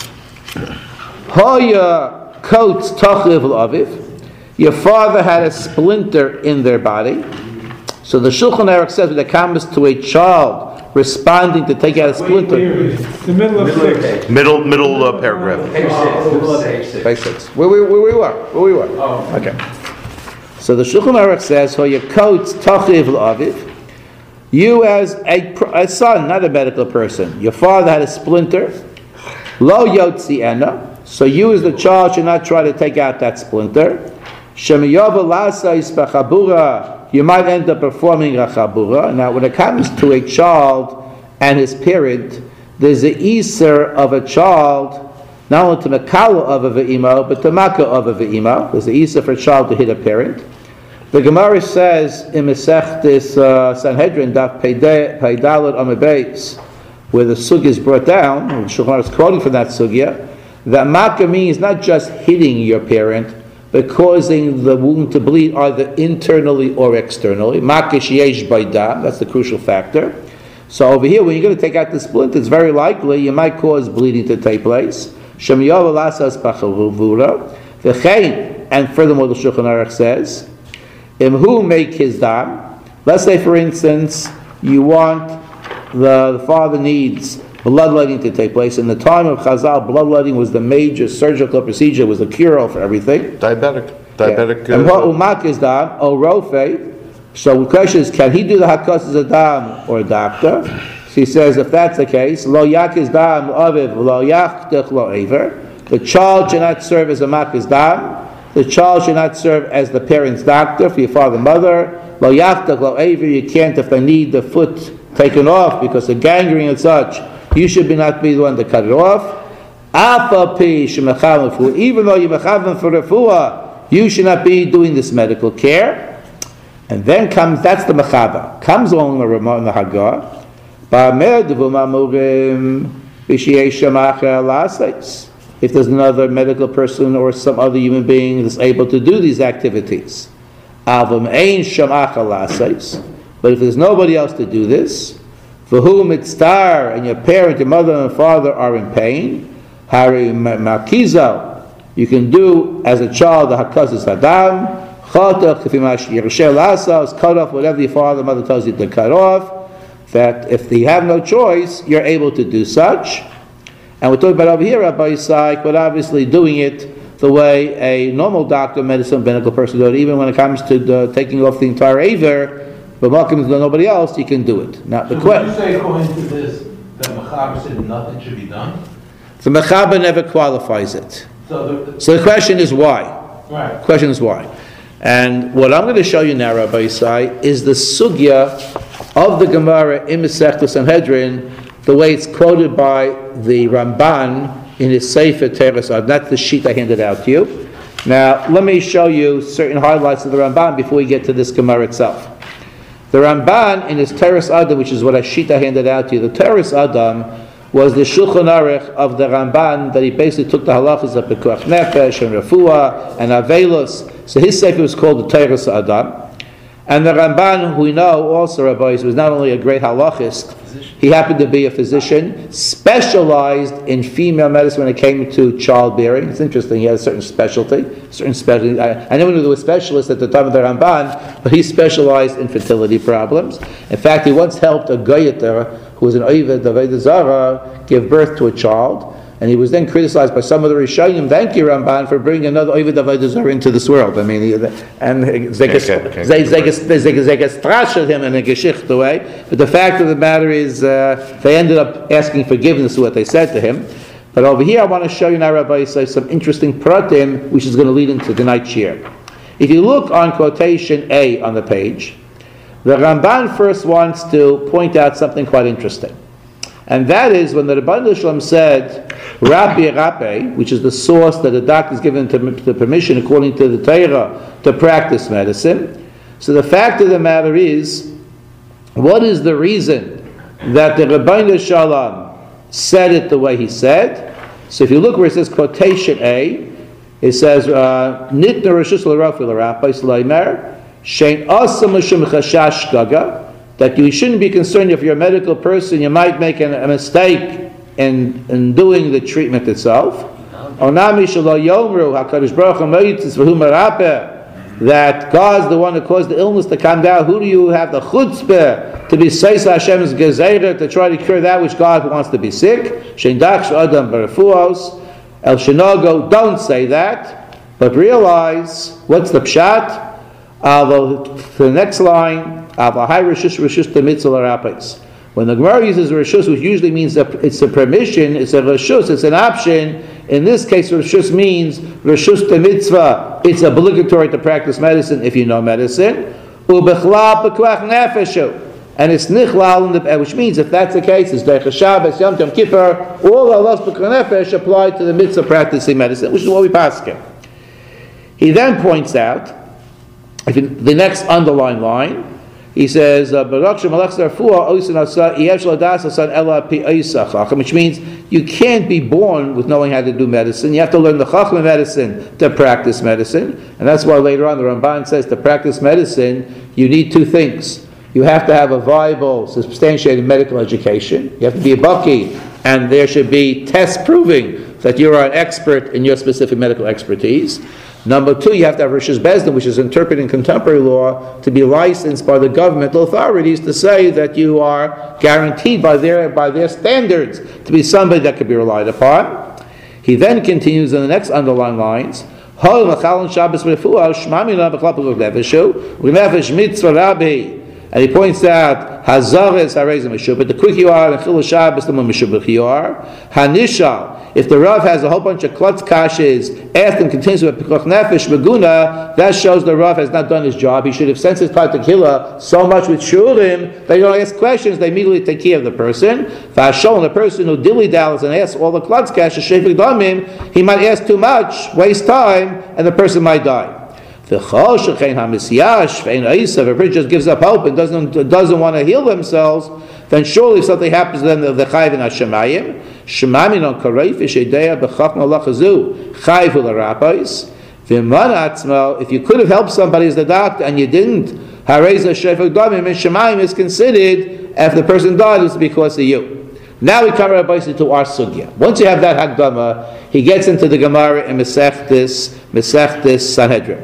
Hoya kotes tachiv l'aviv. Your father had a splinter in their body. So the Shulchan Aruch says when it comes to a child responding to take out a splinter. The middle of six. Middle paragraph. Page 6. Where we were. Oh. Okay. So the Shulchan Aruch says, "Hoya kotes tachiv l'aviv." You as a son, not a medical person, your father had a splinter. Lo yotzi ena. So you as the child should not try to take out that splinter. Shemiyava lasais b'chabura. You might end up performing a chabura. Now, when it comes to a child and his parent, there's the iser of a child, not only to makala of a ve'imo, but to maka of a ve'imo. There's the iser for a child to hit a parent. The Gemara says in Masechtas Sanhedrin, Daf Peidalet Amud Beis, where the sugya is brought down, and Shulchan Aruch is quoting from that sugya, that maka means not just hitting your parent, but causing the wound to bleed either internally or externally. Makish yesh baydam, that's the crucial factor. So over here, when you're going to take out the splinter, it's very likely you might cause bleeding to take place. And furthermore, the Shulchan Aruch says, Imhu make his dam. Let's say, for instance, you want the father needs bloodletting to take place. In the time of Chazal, bloodletting was the major surgical procedure, was the cure-all for everything. Diabetic. And what umak is dam, o rofe. So the question is, can he do the hakas as a dam or a doctor? So he says, if that's the case, lo yak is dam, aviv, lo yachtech lo aver. The child should not serve as a makiz dam. The child should not serve as the parent's doctor for your father and mother. Lo yachtech lo aver. You can't, if they need the foot taken off because of gangrene and such, you should not be the one to cut it off. Even though you're mechavan for refuah, you should not be doing this medical care. And then comes, that's the mechava. Comes along the Ramah and the Haggah. If there's another medical person or some other human being that's able to do these activities. But if there's nobody else to do this, for whom it's star and your parent, your mother and father are in pain, Hari Markiza, you can do as a child the Hakazis Hadam, Chatach, if you cut off whatever your father and mother tells you to cut off, that if they have no choice, you're able to do such. And we're talking about over here, Rabbi Isai, but obviously doing it the way a normal doctor, medicine, medical person does it, even when it comes to taking off the entire aver, but welcome to nobody else, you can do it. Now the question. Would you say, according to this, that Mechaber said nothing should be done? The Mechaber never qualifies it. So the question is why? Right. The question is why. And what I'm going to show you now, Rabbi Isai, is the sugya of the Gemara in Masechta Sanhedrin, the way it's quoted by the Ramban in his Sefer Teres Ad. That's the sheet I handed out to you. Now, let me show you certain highlights of the Ramban before we get to this Gemara itself. The Ramban in his Teres Adam, which is what a sheet I handed out to you, the Teres Adam was the Shulchan Aruch of the Ramban, that he basically took the halachas of Pekuach Nefesh and Refuah and Avelus. So his sefer was called the Teres Adam. And the Ramban, who we know also, rabbis, was not only a great halachist, He happened to be a physician, specialized in female medicine when it came to childbearing. It's interesting, he had a certain specialty. I never knew there were specialists at the time of the Ramban, but he specialized in fertility problems. In fact, he once helped a Goyeter, who was an Oved of Avodah Zarah, give birth to a child. And he was then criticized by some of the Rishonim, thank you Ramban, for bringing another Oved of Avodah Zarah into this world. I mean, they gestrashed him in a Geschichte way. But the fact of the matter is, they ended up asking forgiveness for what they said to him. But over here, I want to show you now, Rabbi Yisrael, some interesting pratim, which is going to lead into tonight's shir. If you look on quotation A on the page, the Ramban first wants to point out something quite interesting. And that is when the Rebbeinu Shalom said, Rapi Rape, which is the source that the doctor is given the permission according to the Torah to practice medicine. So the fact of the matter is, what is the reason that the Rebbeinu Shalom said it the way he said? So if you look where it says quotation A, it says, Nitna Rishus L'Rafi L'Rapi S'Leimer, Shein Asam L'Shum Chashash Gaga, that you shouldn't be concerned if you're a medical person, you might make a mistake in doing the treatment itself. That God's the one who caused the illness to come down. Who do you have the chutzpah to be Seis Hashem's gezeira to try to cure that which God wants to be sick? El Shinago, don't say that, but realize what's the pshat. The next line. When the Gemara uses reshus, which usually means that it's a permission, it's a reshus, it's an option. In this case, reshus means reshus to mitzvah. It's obligatory to practice medicine if you know medicine. And it's nichlal, which means if that's the case, it's Derech Shabbos, Yom Tov Kippur, all Allah's b'kol nefesh apply to the mitzvah practicing medicine, which is what we paskin. He then points out, the next underlined line, he says, which means you can't be born with knowing how to do medicine. You have to learn the Chachma medicine to practice medicine. And that's why later on the Ramban says to practice medicine, you need two things. You have to have a viable, substantiated medical education. You have to be a baki, and there should be tests proving that you are an expert in your specific medical expertise. Number two, you have to have Rishus Bezdin, which is interpreting contemporary law, to be licensed by the governmental authorities to say that you are guaranteed by their standards to be somebody that could be relied upon. He then continues in the next underlying lines. And he points out, Hazares Harezim Meshub, but the quick you are, and Chil Shabbos, the more Meshubach you are. Hanishal, if the Rav has a whole bunch of klutz kashes, asked and continues with Pikuach Nefesh Maguna, that shows the Rav has not done his job. He should have sensitized the killer so much with Shurim, they don't ask questions, they immediately take care of the person. Fashon, the person who dilly-dallies and asks all the klutz kashes, Shefik Damim, he might ask too much, waste time, and the person might die. If a person just gives up hope and doesn't want to heal themselves, then surely if something happens to them, they're chayv in Hashemayim. Shemamin on kareif ishedeya b'chachma lachazu chayv u'larabais. If you could have helped somebody as the doctor and you didn't, hareza shefek damim and Shemayim is considered if the person died it was because of you. Now we come to our sugya. Once you have that Hagdama, he gets into the Gemara in Mesechtes Sanhedrin.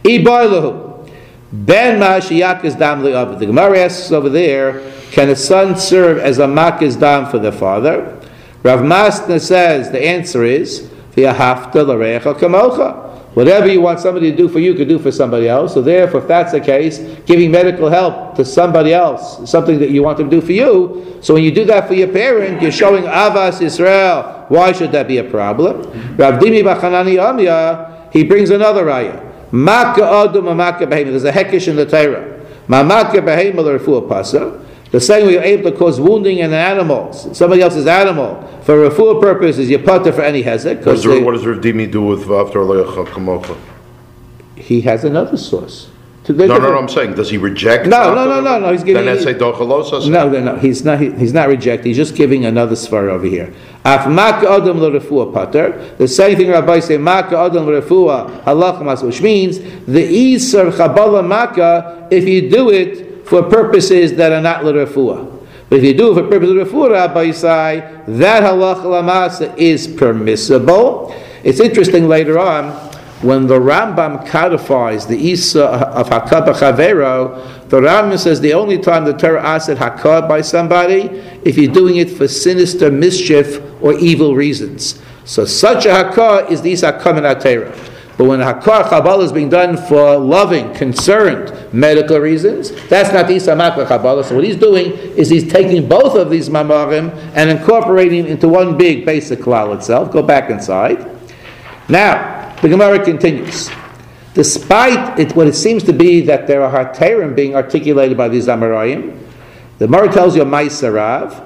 Ben Mashiach dam le'av. The Gemara asks over there, can a son serve as a makis dam for the father? Rav Masna says the answer is v'ahavta l'recha kamocha. Whatever you want somebody to do for you, could do for somebody else. So therefore, if that's the case, giving medical help to somebody else, something that you want them to do for you. So when you do that for your parent, you're showing Avas Yisrael. Why should that be a problem? Rav Dimi Bachanani Amya, he brings another raya. Maka Adam Maka Behema. There's a hekish in the Torah. Maka Behema l'refuah pasa. The same way you're able to cause wounding in an animal, somebody else's animal, for a refuah purposes, you put for any hezek. What does Rav Dimi do with after Alecha Kamocha? He has another source. No, I'm saying, does he reject? No. He's giving. Then say Dochalosa. No. He's not rejecting. He's just giving another svar over here. Af Maka Adam l'refuah pater. The same thing Rabbi say Maka Adam l'refuah halacha mas, which means the Isar Chabala Maka if you do it for purposes that are not l'refuah. But if you do it for purpose of refuah, Rabbi Yisai, that halacha lamasa is permissible. It's interesting later on, when the Rambam codifies the Isa of Hakah b'chavero, the Rambam says the only time the Torah asks Hakah by somebody, if you're doing it for sinister mischief or evil reasons. So such a Hakah is the Isa Hakah min HaTorah. But when Hakah Chabala is being done for loving, concerned medical reasons, that's not the Isa Makla Chabala. So what he's doing is he's taking both of these mamarim and incorporating them into one big basic klal itself. Go back inside. Now, the Gemara continues. Despite what it seems to be that there are harterim being articulated by these Amarayim, the Gemara tells you Maisarav,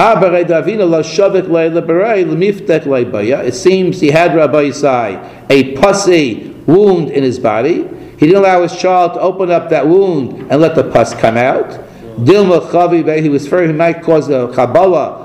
it seems he had Rabbi Yisai a pussy wound in his body. He didn't allow his child to open up that wound and let the pus come out. He was afraid he might cause a Kabbalah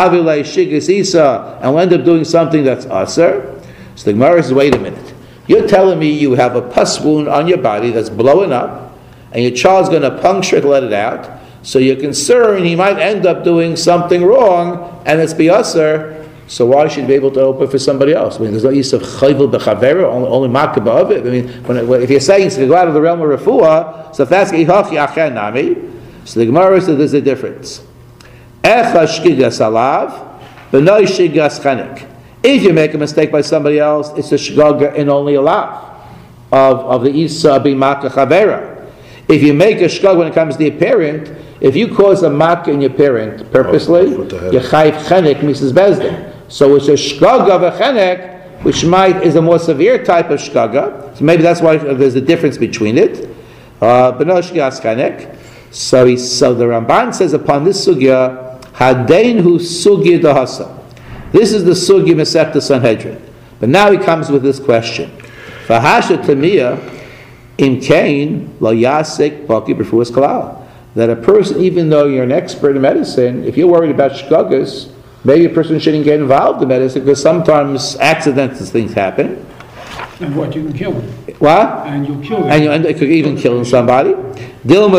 and will end up doing something that's aser. So the Gemara says, wait a minute. You're telling me you have a pus wound on your body that's blowing up, and your child's going to puncture it, let it out. So you're concerned he might end up doing something wrong, and it's bi'aser. So why should he be able to open for somebody else? I mean, there's no use of chayvel b'chavera, only makaba of it. I mean, if you're saying it's going to go out of the realm of refuah, so if that's ihachi achen nami, so the Gemara says there's a difference. Echa shkigas alav, b'noi shigas chanek. If you make a mistake by somebody else, it's a shgaga in only a lav of the isa b'maka chavera. If you make a shgag when it comes to your parent, if you cause a makkah in your parent purposely, you chayv chenek Mrs. Bezdin. So it's a shgag of a chenek, which is a more severe type of shgaga. So maybe that's why there's a difference between it. B'no shgas chenek. So the Ramban says upon this sugya, hadein hu sugya dahasa. This is the sugya Masechta Sanhedrin. But now he comes with this question. V'hasha tamiyah in Cain lo yasik baki b'refuas kalal. That a person, even though you're an expert in medicine, if you're worried about shgagas, maybe a person shouldn't get involved in medicine because sometimes accidental things happen. And what, you can kill him. What? And you'll kill him. And you could even kill somebody. And if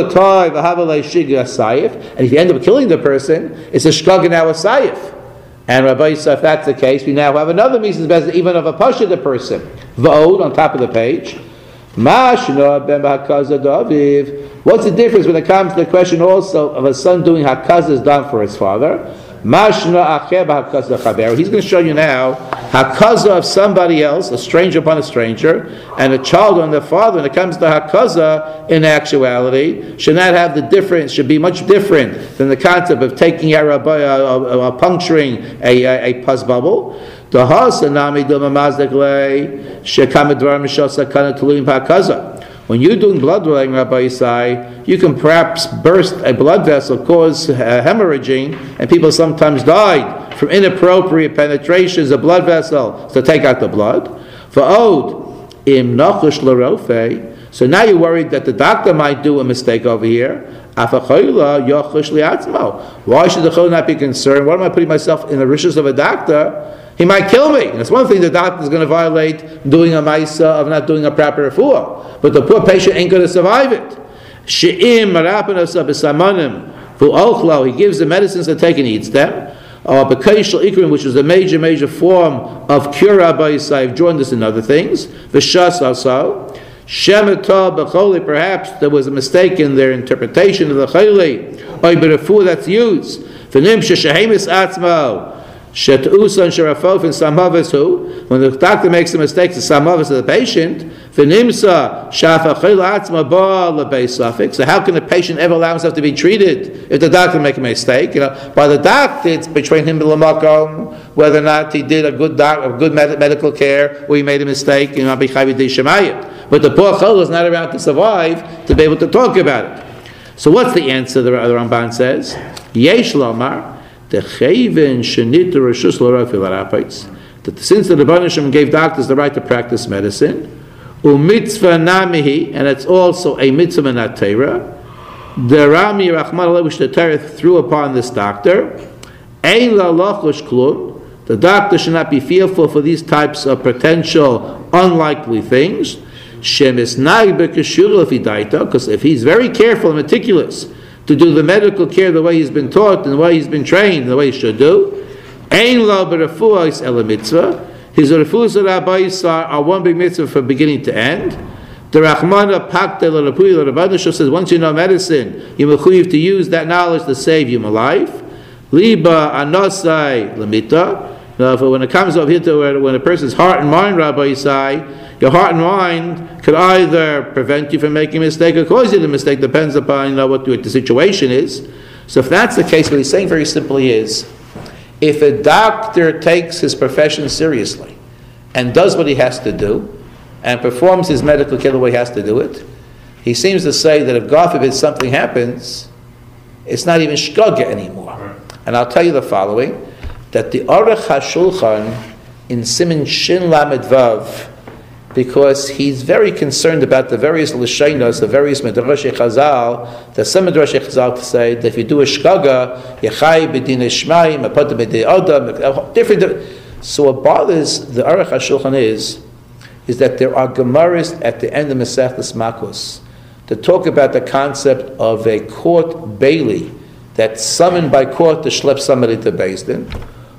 you end up killing the person, it's a shgaga now a sayif. And Rabbi Yisrael, if that's the case, we now have another Mises Bezin, even of a pasha the person. V'od, on top of the page. What's the difference when it comes to the question also of a son doing hakazas done for his father? He's going to show you now hakaza of somebody else, a stranger upon a stranger, and a child on their father. When it comes to hakaza, in actuality, should not have the difference. Should be much different than the concept of taking out puncturing a pus bubble. The when you're doing blood drawing, Rabbi Yisai, you can perhaps burst a blood vessel, cause hemorrhaging, and people sometimes died from inappropriate penetrations of blood vessel to take out the blood. So now you're worried that the doctor might do a mistake over here. Why should the chol not be concerned? Why am I putting myself in the rishus of a doctor? He might kill me. And it's one thing the doctor is going to violate doing a maisa of not doing a proper refuah. But the poor patient ain't going to survive it. He gives the medicines to take and eats them. Which is a major form of cure by I've joined this in other things. V'shas also. Perhaps there was a mistake in their interpretation of the chayli. Or refuah that's used. When the doctor makes a mistake, the samavas of the patient, so how can the patient ever allow himself to be treated if the doctor make a mistake? By the doctor, it's between him and Lamakom, whether or not he did a good medical care or he made a mistake. But the poor chol is not around to survive to be able to talk about it. So what's the answer? The Ramban says, Yesh Lomar. That since the Rebbeinu Shem gave doctors the right to practice medicine, u'mitzvah namihi, and it's also a mitzvah not Torah, the Rami Rachman Allah, which the Torah threw upon this doctor, ein la'lochush klum, the doctor should not be fearful for these types of potential unlikely things, shemisnag b'keshur lefidaita, because if he's very careful and meticulous to do the medical care the way he's been taught and the way he's been trained, the way he should do. Ein lo b'refuah ela mitzvah. His refuahs rabbis are one big mitzvah from beginning to end. The Rachmana Pakta L'Rapui L'Rabbanu says once you know medicine, you're mechuyev to use that knowledge to save human life. Liba Anosai Lamita. Now, when it comes over here to when a person's heart and mind, Rabbi Yisai, your heart and mind could either prevent you from making a mistake or cause you the mistake, depends upon what the situation is. So if that's the case, what he's saying very simply is, if a doctor takes his profession seriously and does what he has to do, and performs his medical care the way he has to do it, he seems to say that if God forbid something happens, it's not even shkaga anymore. Right. And I'll tell you the following, that the Aruch HaShulchan in Siman Shin Lamed Vav, because he's very concerned about the various L'shainos, the various Midrashei Chazal, that some Midrashei Chazal to say that if you do a shkaga, Yechai b'din Shmaim, Apata b'din Adam, different. So what bothers the Aruch HaShulchan is that there are Gemaras at the end of Masechtas Makos that talk about the concept of a court bailey that's summoned by court to schlep somebody to Beis Din,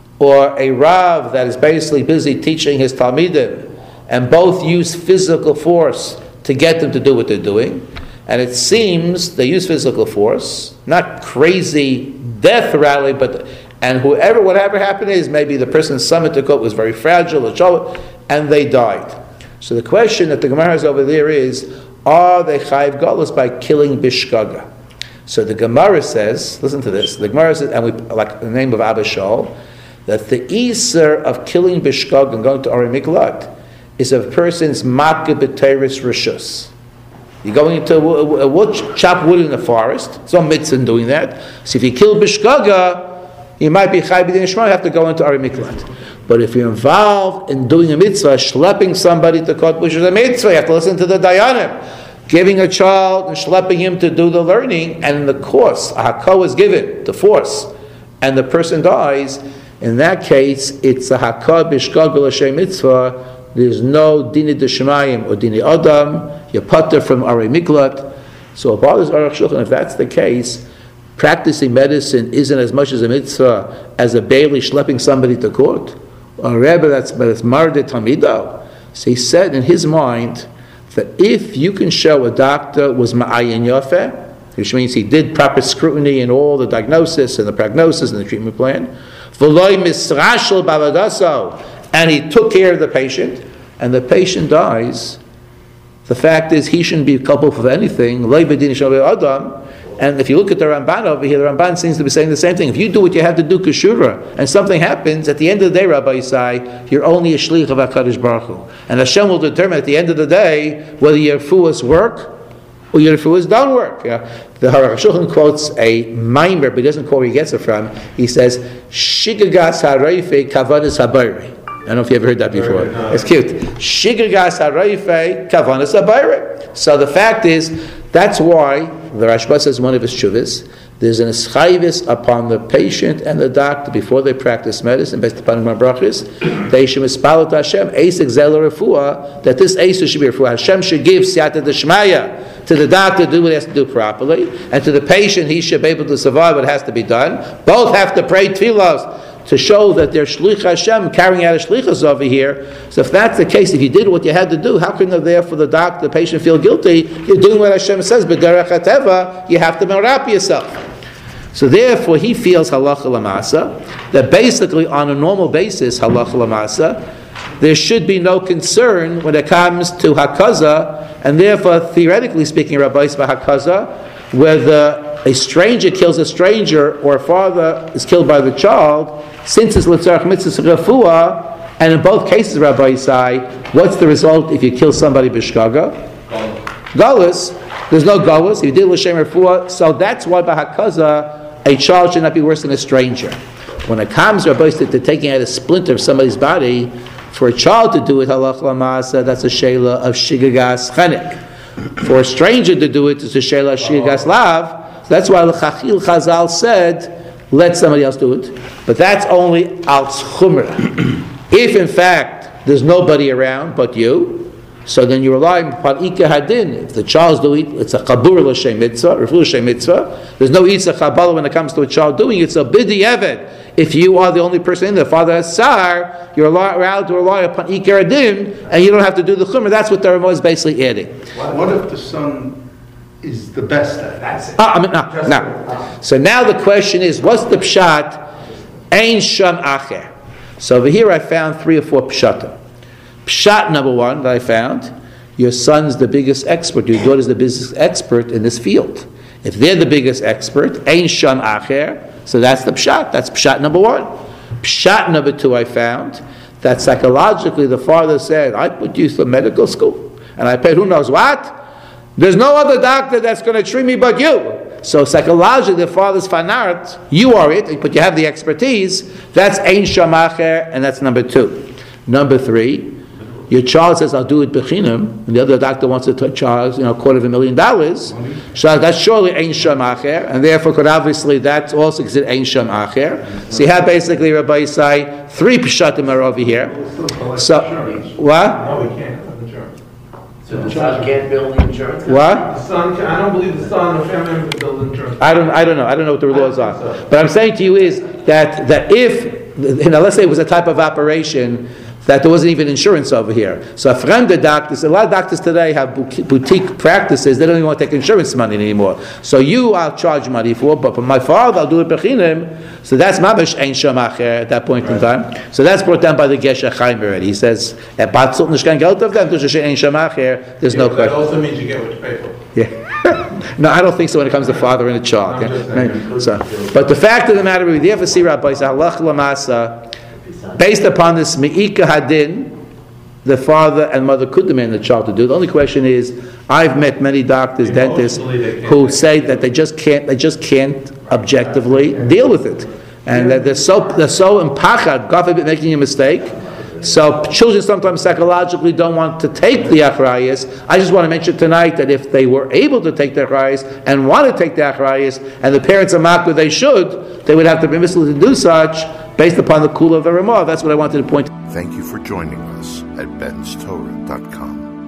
or a Rav that is basically busy teaching his Talmidim, and both use physical force to get them to do what they're doing. And it seems they use physical force, not crazy death rally, and whatever happened is maybe the person summoned to court was very fragile, and they died. So the question that the Gemara has over there is, are they chayiv galus by killing bishkaga? So the Gemara says, listen to this, the Gemara says, and we like the name of Abba Shaul, that the iser of killing bishkaga and going to Ari Miklat is a person's makkah b'teris rishus. You're going into a wood, chop wood in the forest, there's no mitzvah in doing that. So if you kill bishkaga, you might be chayiv b'din shma, you have to go into Ari Miklat. But if you're involved in doing a mitzvah, schlepping somebody to Kot, which is a mitzvah, you have to listen to the Dayanim. Giving a child and schlepping him to do the learning, and in the course, a hakah is given, to force, and the person dies, in that case, it's a hakah b'shkag l'shem mitzvah, there's no dini d'shmayim or dini adam, you're pater from Ari Miklat. So about this Aruch Shulchan, if that's the case, practicing medicine isn't as much as a mitzvah as a bailey schlepping somebody to court. A Rebbe that's Marde Tamido. So he said in his mind that if you can show a doctor was Ma'ayin Yafeh, which means he did proper scrutiny in all the diagnosis and the prognosis and the treatment plan, V'loi misrashel bavadaso, and he took care of the patient, and the patient dies, the fact is he shouldn't be culpable for anything. Loi b'din shavei adam. And if you look at the Ramban over here, the Ramban seems to be saying the same thing. If you do what you have to do, kashura, and something happens, at the end of the day, Rabbi Yisai, you're only a shlich of HaKadosh Baruch Hu. And Hashem will determine at the end of the day whether your fuas work or your fuas don't work. Yeah. The Aruch Shulchan quotes a maimer, but he doesn't quote where he gets it from. He says, Shigagas ha'reife kavanas ha'bayri. I don't know if you ever heard that before. It's cute. Shigagas ha'reife kavanas ha'bayri. So the fact is, that's why the Rashba says one of his shuvas, there's an eschayvis upon the patient and the doctor before they practice medicine, based upon my brachas, they should mispal to Hashem, Eisek Zela Refuah, that this Eisek should be Refuah. Hashem should give Siyata Deshmaya to the doctor to do what he has to do properly, and to the patient he should be able to survive what has to be done. Both have to pray tefillos to show that they're shlich Hashem, carrying out a shlichus over here. So if that's the case, if you did what you had to do, how can therefore the doctor, the patient feel guilty? You're doing what Hashem says, but derech hateva, you have to merap yourself. So therefore he feels halacha lamasa, that basically on a normal basis, halacha lamasa, there should be no concern when it comes to hakaza, and therefore theoretically speaking, Rabbi Yisba hakaza, whether a stranger kills a stranger or a father is killed by the child, since it's l'tzarech mitzvah refuah, and in both cases, Rabbi Yisai, what's the result if you kill somebody b'shkaga? Galus. There's no galus. If you did l'shem refuah, so that's why b'hakaza a child should not be worse than a stranger. When it comes, Rabbi Yisai, to taking out a splinter of somebody's body, for a child to do it, halach lamasa, that's a sheila of shigagas chenek. For a stranger to do it, it's a sheila of shigagas lav. So that's why l'chachil Chazal said, let somebody else do it. But that's only al chumrah. If in fact there's nobody around but you, So then you're relying upon Ika Hadin. If the child's doing it's a Chabur L'Shem Mitzvah, Refu L'Shem Mitzvah. There's no Isa Chabala when it comes to a child doing it. It's a Bidi Eved. If you are the only person in there, the father has Sar, you're allowed to rely upon Ika Hadin, and you don't have to do the Chumrah. That's what the Ramah is basically adding. What if the son is the best at it? That's it. Now. So now the question is, what's the Pshat? Ein Sham Acher. So over here I found 3 or 4 Pshatim. Pshat number 1 that I found, your son's the biggest expert, your daughter's the biggest expert in this field. If they're the biggest expert, Ein Sham Acher, so that's the Pshat. That's Pshat number 1. Pshat number 2 I found, that psychologically the father said, I put you through medical school, and I paid who knows what. There's no other doctor that's going to treat me but you. So psychologically, the father's fanart, you are it, but you have the expertise. That's Ein Sham Acher, and that's number 2. Number 3, your child says, I'll do it b'chinam, and the other doctor wants to charge, $250,000. So that's surely Ein Sham Acher, and therefore could obviously that's also considered Ein Sham Acher. So you have basically Rabbi Yisai 3 Pshatim are over here. So what? No, we can't have insurance. So the son can't build the insurance company? What? The son, I don't believe the son or family member can build insurance. I don't know what the laws are. But I'm saying to you is that if, let's say it was a type of operation that there wasn't even insurance over here. So a fremde doctors, a lot of doctors today have boutique practices, they don't even want to take insurance money anymore. So I'll charge money for, but for my father, I'll do it b'chinim. So that's mamash Ein Sham Acher at that point in time. So that's brought down by the Gesher Chaim already. He says, Batzult Nishkan Geld of them, there's Ein Sham Acher, there's no question. That also means you get what you pay for. Yeah. No, I don't think so when it comes to father and a child. Okay? So, but the fact of the matter is, the FSC rabbis, halach lamasa, based upon this me'ika hadin, the father and mother could demand the child to do. The only question is, I've met many doctors, dentists, who say that they just can't objectively deal with it, and that they're so impachad, God forbid, making a mistake. So children sometimes psychologically don't want to take the achrayas. I just want to mention tonight that if they were able to take the achrayas and want to take the achrayas, and the parents are makbid they should, they would have to be permissible to do such based upon the kula of the Ramah. That's what I wanted to point out. Thank you for joining us at benstorah.com.